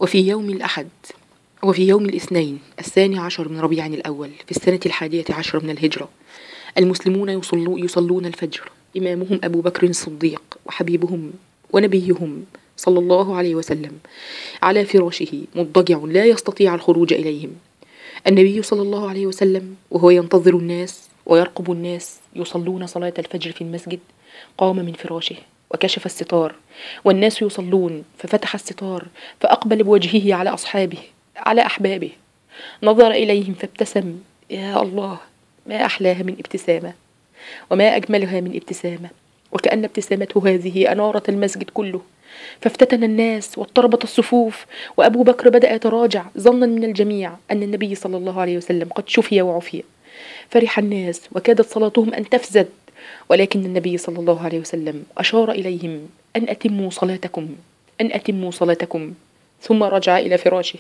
وفي يوم الأحد وفي يوم الاثنين 12 من ربيع الأول في السنة 11 من الهجرة، المسلمون يصلون الفجر، إمامهم أبو بكر الصديق وحبيبهم ونبيهم صلى الله عليه وسلم على فراشه مضطجع لا يستطيع الخروج إليهم. النبي صلى الله عليه وسلم وهو ينتظر الناس ويرقب الناس يصلون صلاة الفجر في المسجد قام من فراشه وكشف الستار والناس يصلون، ففتح الستار فأقبل بوجهه على أصحابه على أحبابه، نظر إليهم فابتسم. يا الله، ما أحلاها من ابتسامة وما أجملها من ابتسامة، وكأن ابتسامته هذه أنارت المسجد كله. فافتتن الناس واضطربت الصفوف، وأبو بكر بدأ يتراجع ظنا من الجميع أن النبي صلى الله عليه وسلم قد شفي وعفي. فرح الناس وكادت صلاتهم أن تفزد، ولكن النبي صلى الله عليه وسلم أشار إليهم أن أتموا صلاتكم، أن أتموا صلاتكم، ثم رجع إلى فراشه.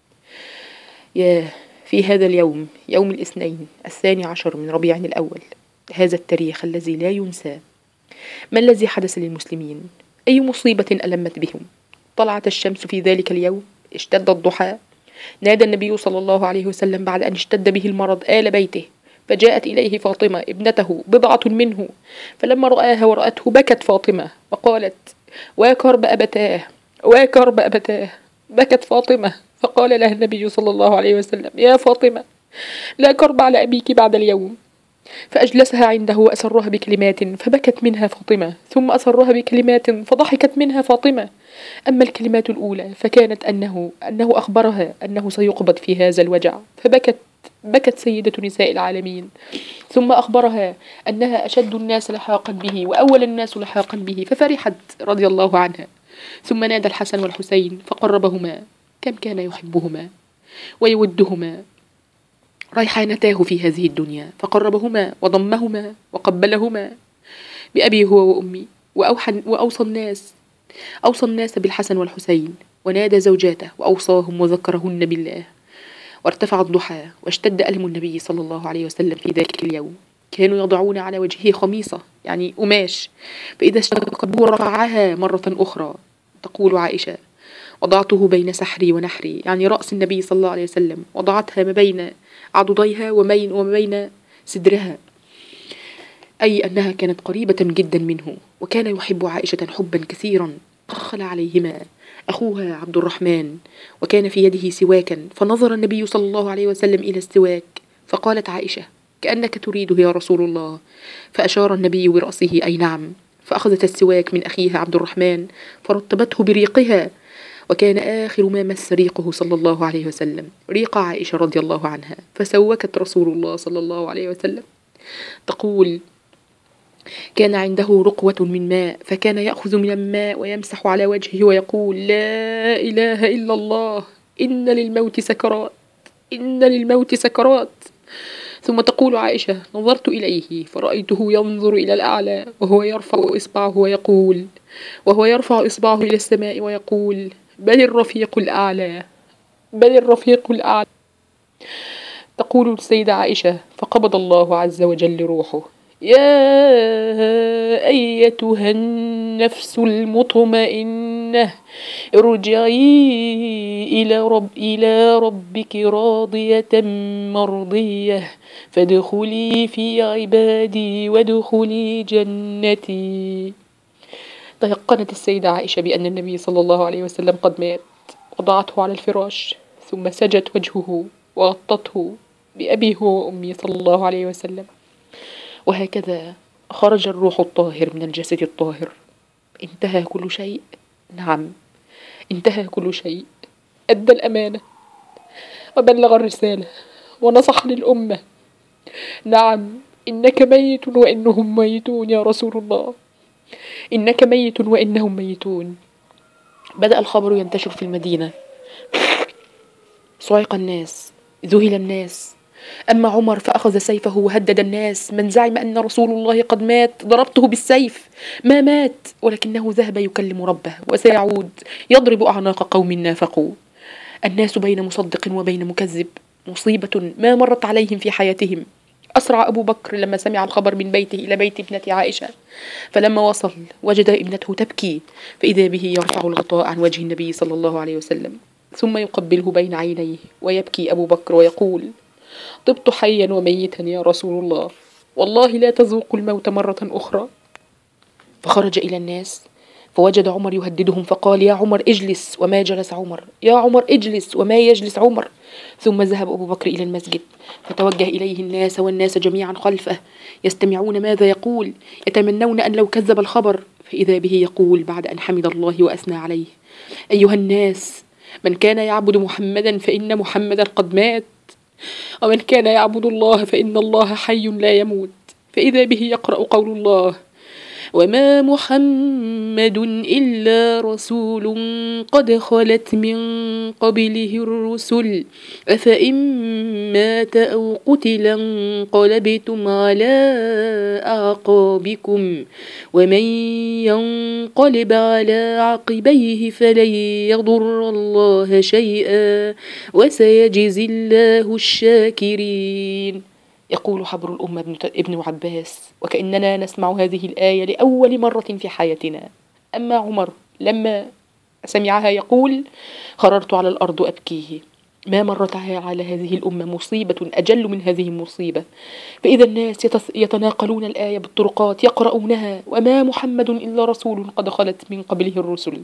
في هذا اليوم، يوم الاثنين 12 من ربيع الأول، هذا التاريخ الذي لا ينسى، ما الذي حدث للمسلمين؟ أي مصيبة ألمت بهم؟ طلعت الشمس في ذلك اليوم، اشتد الضحى، نادى النبي صلى الله عليه وسلم بعد أن اشتد به المرض آل بيته، فجاءت إليه فاطمة ابنته بضعة منه، فلما رآها ورأته بكت فاطمة وقالت: وكرب أبتاه، وكرب أبتاه. بكت فاطمة، فقال لها النبي صلى الله عليه وسلم: يا فاطمة، لا كرب على أبيك بعد اليوم. فأجلسها عنده وأسرها بكلمات فبكت منها فاطمة، ثم أسرها بكلمات فضحكت منها فاطمة. أما الكلمات الأولى فكانت أنه أخبرها أنه سيقبض في هذا الوجع، بكت سيدة نساء العالمين. ثم أخبرها أنها أشد الناس لحاقا به وأول الناس لحاقا به، ففرحت رضي الله عنها. ثم نادى الحسن والحسين فقربهما، كم كان يحبهما ويودهما، ريحانتاه في هذه الدنيا، فقربهما وضمهما وقبلهما بأبي هو وأمي. وأوصى الناس بالحسن والحسين، ونادى زوجاته وأوصاهم وذكرهن بالله. وارتفع الضحى واشتد ألم النبي صلى الله عليه وسلم في ذلك اليوم. كانوا يضعون على وجهه خميصة، يعني قماش، فإذا اشتق به رفعها مرة أخرى. تقول عائشة: وضعته بين سحري ونحري، يعني رأس النبي صلى الله عليه وسلم، وضعتها ما بين عضديها وما بين صدرها، أي أنها كانت قريبة جدا منه. وكان يحب عائشة حبا كثيرا. دخل عليهما أخوها عبد الرحمن وكان في يده سواكا، فنظر النبي صلى الله عليه وسلم إلى السواك، فقالت عائشة: كأنك تريده يا رسول الله. فأشار النبي برأسه أي نعم. فأخذت السواك من أخيها عبد الرحمن فرطبته بريقها، وكان آخر ما مس ريقه صلى الله عليه وسلم ريق عائشة رضي الله عنها، فسوكت رسول الله صلى الله عليه وسلم. تقول: كان عنده رقوة من ماء، فكان يأخذ من الماء ويمسح على وجهه ويقول: لا إله إلا الله، إن للموت سكرات، إن للموت سكرات. ثم تقول عائشة: نظرت إليه فرأيته ينظر إلى الأعلى وهو يرفع إصبعه إلى السماء ويقول: بل الرفيق الأعلى، بل الرفيق الأعلى. تقول السيدة عائشة: فقبض الله عز وجل روحه. يا أيتها النفس المطمئنة، ارجعي إلى ربك راضية مرضية، فادخلي في عبادي وادخلي جنتي. تيقنت السيدة عائشة بأن النبي صلى الله عليه وسلم قد مات، وضعته على الفراش، ثم سجت وجهه وغطته بأبي هو وأمي صلى الله عليه وسلم. وهكذا خرج الروح الطاهر من الجسد الطاهر. انتهى كل شيء. نعم، انتهى كل شيء. أدى الأمانة وبلغ الرسالة ونصح للأمة. نعم، إنك ميت وإنهم ميتون يا رسول الله، إنك ميت وإنهم ميتون. بدأ الخبر ينتشر في المدينة، صعق الناس، ذهل الناس. أما عمر فأخذ سيفه وهدد الناس: من زعم أن رسول الله قد مات ضربته بالسيف. ما مات، ولكنه ذهب يكلم ربه وسيعود يضرب أعناق قوم نافقوا. الناس بين مصدق وبين مكذب، مصيبة ما مرت عليهم في حياتهم. أسرع أبو بكر لما سمع الخبر من بيته إلى بيت ابنة عائشة، فلما وصل وجد ابنته تبكي، فإذا به يرفع الغطاء عن وجه النبي صلى الله عليه وسلم، ثم يقبله بين عينيه، ويبكي أبو بكر ويقول: طبت حيا وميتا يا رسول الله، والله لا تذوق الموت مرة أخرى. فخرج إلى الناس فوجد عمر يهددهم، فقال: يا عمر اجلس، وما جلس عمر. يا عمر اجلس، وما يجلس عمر. ثم ذهب أبو بكر إلى المسجد، فتوجه إليه الناس، والناس جميعا خلفه يستمعون ماذا يقول، يتمنون أن لو كذب الخبر. فإذا به يقول بعد أن حمد الله وأثنى عليه: أيها الناس، من كان يعبد محمدا فإن محمدا قد مات، ومن كان يعبد الله فإن الله حي لا يموت. فإذا به يقرأ قول الله: وما محمد إلا رسول قد خلت من قبله الرسل أفإن مات أو قتل انقلبتم على أعقابكم ومن ينقلب على عقبيه فلن يضر الله شيئا وسيجزي الله الشاكرين. يقول حبر الأمة ابن عباس: وكأننا نسمع هذه الآية لأول مرة في حياتنا. أما عمر لما سمعها يقول: خررت على الأرض أبكيه. ما مرت على هذه الأمة مصيبة أجل من هذه المصيبة. فإذا الناس يتناقلون الآية بالطرقات يقرؤونها: وما محمد إلا رسول قد خلت من قبله الرسل.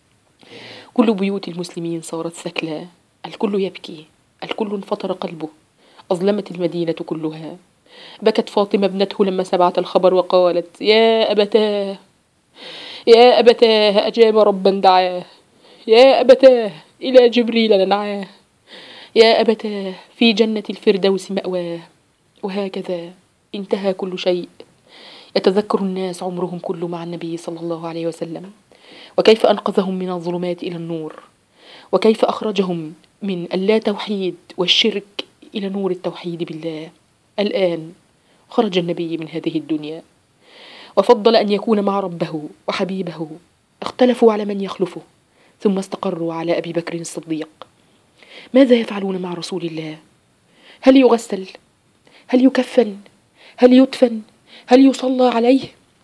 كل بيوت المسلمين صارت ثكلى، الكل يبكي، الكل انفطر قلبه، أظلمت المدينة كلها. بكت فاطمة ابنته لما سمعت الخبر وقالت: يا أبتاه، يا أبتاه، أجاب ربا دعاه، يا أبتاه إلى جبريل ننعاه، يا أبتاه في جنة الفردوس مأواه. وهكذا انتهى كل شيء. يتذكر الناس عمرهم كله مع النبي صلى الله عليه وسلم، وكيف أنقذهم من الظلمات إلى النور، وكيف أخرجهم من اللا توحيد والشرك إلى نور التوحيد بالله. الآن خرج النبي من هذه الدنيا وفضل أن يكون مع ربه وحبيبه. اختلفوا على من يخلفه، ثم استقروا على أبي بكر الصديق. ماذا يفعلون مع رسول الله؟ هل يغسل؟ هل يكفن؟ هل يدفن؟ هل يصلى عليه؟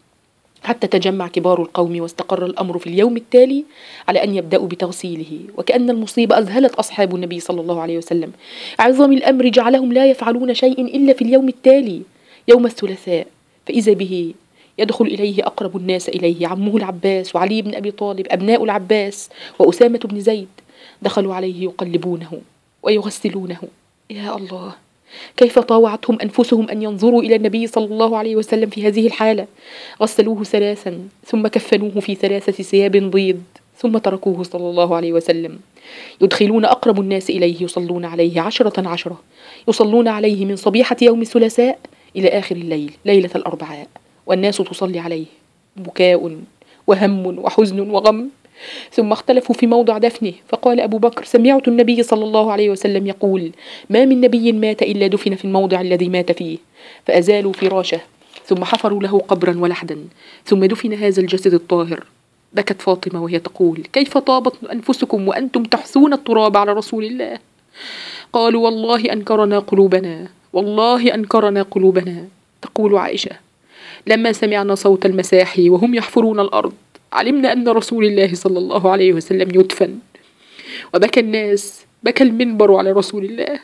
حتى تجمع كبار القوم واستقر الأمر في اليوم التالي على أن يبدأوا بتغسيله. وكأن المصيبة أذهلت أصحاب النبي صلى الله عليه وسلم. عظم الأمر جعلهم لا يفعلون شيء إلا في اليوم التالي، يوم الثلاثاء. فإذا به يدخل إليه أقرب الناس إليه، عمه العباس وعلي بن أبي طالب أبناء العباس وأسامة بن زيد. دخلوا عليه يقلبونه ويغسلونه. يا الله، كيف طاوعتهم أنفسهم أن ينظروا إلى النبي صلى الله عليه وسلم في هذه الحالة. غسلوه ثلاثا، ثم كفنوه في 3 ثياب بيض، ثم تركوه صلى الله عليه وسلم. يدخلون أقرب الناس إليه يصلون عليه 10 يصلون عليه من صبيحة يوم الثلاثاء إلى آخر الليل، ليلة الأربعاء، والناس تصلي عليه. بكاء وهم وحزن وغم. ثم اختلفوا في موضع دفنه، فقال أبو بكر: سمعت النبي صلى الله عليه وسلم يقول: ما من نبي مات إلا دفن في الموضع الذي مات فيه. فأزالوا فراشه، ثم حفروا له قبرا ولحدا، ثم دفن هذا الجسد الطاهر. بكت فاطمة وهي تقول: كيف طابت أنفسكم وأنتم تحثون التراب على رسول الله؟ قالوا: والله أنكرنا قلوبنا، والله أنكرنا قلوبنا. تقول عائشة: لما سمعنا صوت المساحي وهم يحفرون الأرض علمنا أن رسول الله صلى الله عليه وسلم يدفن. وبكى الناس، بكى المنبر على رسول الله،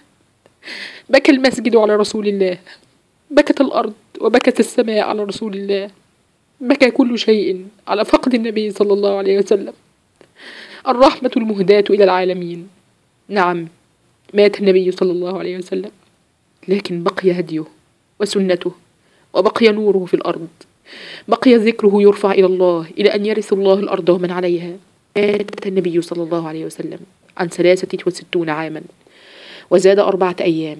بكى المسجد على رسول الله، بكت الأرض وبكت السماء على رسول الله، بكى كل شيء على فقد النبي صلى الله عليه وسلم، الرحمة المهداة إلى العالمين. نعم، مات النبي صلى الله عليه وسلم، لكن بقي هديه وسنته، وبقي نوره في الأرض، بقي ذكره يرفع إلى الله إلى أن يرث الله الأرض ومن عليها. مات النبي صلى الله عليه وسلم عن 63 عاما، وزاد 4 أيام.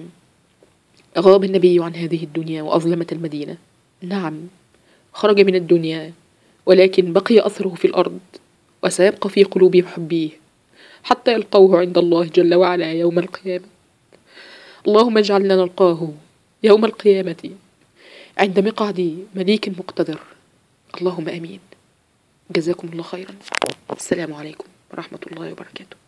غاب النبي عن هذه الدنيا وأظلمت المدينة. نعم، خرج من الدنيا، ولكن بقي أثره في الأرض، وسيبقى في قلوب محبيه حتى يلقوه عند الله جل وعلا يوم القيامة. اللهم اجعلنا نلقاه يوم القيامة عند مقعد مليك مقتدر. اللهم آمين. جزاكم الله خيرا. السلام عليكم ورحمة الله وبركاته.